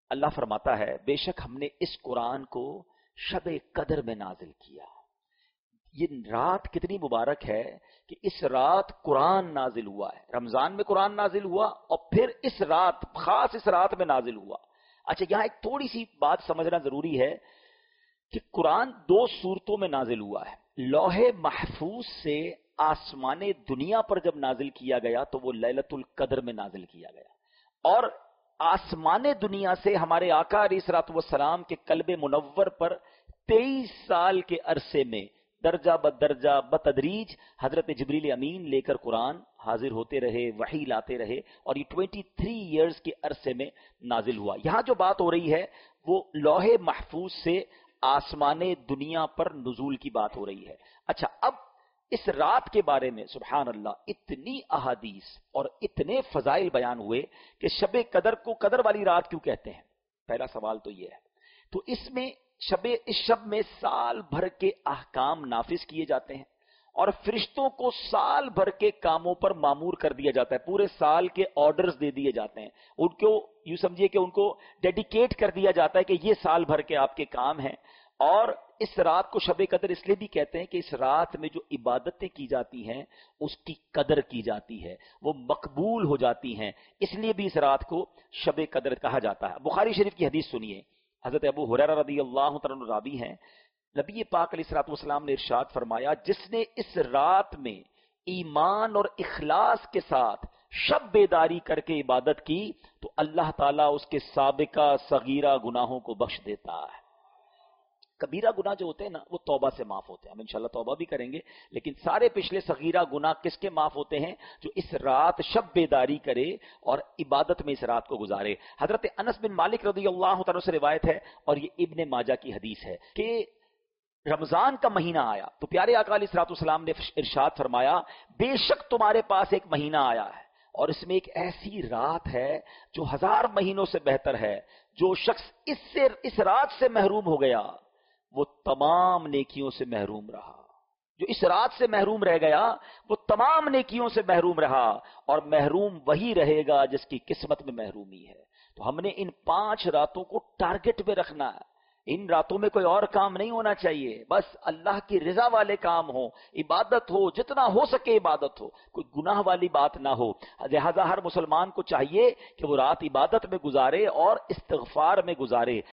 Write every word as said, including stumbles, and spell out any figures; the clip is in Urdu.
اللہ فرماتا ہے بے شک ہم نے اس قرآن کو شب قدر میں نازل کیا. یہ رات کتنی مبارک ہے کہ اس رات قرآن نازل ہوا ہے. رمضان میں قرآن نازل ہوا اور پھر اس رات، خاص اس رات میں نازل ہوا. اچھا یہاں ایک تھوڑی سی بات سمجھنا ضروری ہے کہ قرآن دو صورتوں میں نازل ہوا ہے. لوح محفوظ سے آسمان دنیا پر جب نازل کیا گیا تو وہ لیلۃ القدر میں نازل کیا گیا، اور آسمان دنیا سے ہمارے آقا علیہ الصلوۃ والسلام کے قلب منور پر تیئیس سال کے عرصے میں درجہ بدرجہ بتدریج حضرت جبریل امین لے کر قرآن حاضر ہوتے رہے، وحی لاتے رہے، اور یہ تھیس ایئرز کے عرصے میں نازل ہوا. یہاں جو بات ہو رہی ہے وہ لوح محفوظ سے آسمان دنیا پر نزول کی بات ہو رہی ہے. اچھا اب اس رات کے بارے میں سبحان اللہ اتنی احادیث اور اتنے فضائل بیان ہوئے کہ شب قدر کو قدر والی رات کیوں کہتے ہیں؟ پہلا سوال تو یہ ہے. تو اس میں شب اس شب میں سال بھر کے احکام نافذ کیے جاتے ہیں اور فرشتوں کو سال بھر کے کاموں پر مامور کر دیا جاتا ہے. پورے سال کے آرڈرز دے دیے جاتے ہیں ان کو، یوں سمجھیے کہ ان کو ڈیڈیکیٹ کر دیا جاتا ہے کہ یہ سال بھر کے آپ کے کام ہیں. اور اس رات کو شب قدر اس لیے بھی کہتے ہیں کہ اس رات میں جو عبادتیں کی جاتی ہیں اس کی قدر کی جاتی ہے، وہ مقبول ہو جاتی ہیں، اس لیے بھی اس رات کو شب قدر کہا جاتا ہے. بخاری شریف کی حدیث سنیے، حضرت ابو ہریرہ رضی اللہ تعالیٰ عنہ راوی ہیں، نبی پاک علیہ الصلوۃ والسلام نے ارشاد فرمایا جس نے اس رات میں ایمان اور اخلاص کے ساتھ شب بیداری کر کے عبادت کی تو اللہ تعالیٰ اس کے سابقہ صغیرہ گناہوں کو بخش دیتا ہے. کبیرہ گناہ جو ہوتے ہیں نا وہ توبہ سے معاف ہوتے ہیں، ہم انشاءاللہ توبہ بھی کریں گے، لیکن سارے پچھلے صغیرہ گناہ کس کے معاف ہوتے ہیں؟ جو اس رات شب بیداری کرے اور عبادت میں اس رات کو گزارے. حضرت انس بن مالک رضی اللہ تعالیٰ سے روایت ہے اور یہ ابن ماجہ کی حدیث ہے کہ رمضان کا مہینہ آیا تو پیارے آقا علیہ الصلوۃ والسلام نے ارشاد فرمایا بے شک تمہارے پاس ایک مہینہ آیا ہے اور اس میں ایک ایسی رات ہے جو ہزار مہینوں سے بہتر ہے. جو شخص اس سے اس رات سے محروم ہو گیا وہ تمام نیکیوں سے محروم رہا. جو اس رات سے محروم رہ گیا وہ تمام نیکیوں سے محروم رہا، اور محروم وہی رہے گا جس کی قسمت میں محرومی ہے. تو ہم نے ان پانچ راتوں کو ٹارگٹ پہ رکھنا ہے. ان راتوں میں کوئی اور کام نہیں ہونا چاہیے، بس اللہ کی رضا والے کام ہو، عبادت ہو، جتنا ہو سکے عبادت ہو، کوئی گناہ والی بات نہ ہو. لہذا ہر مسلمان کو چاہیے کہ وہ رات عبادت میں گزارے اور استغفار میں گزارے.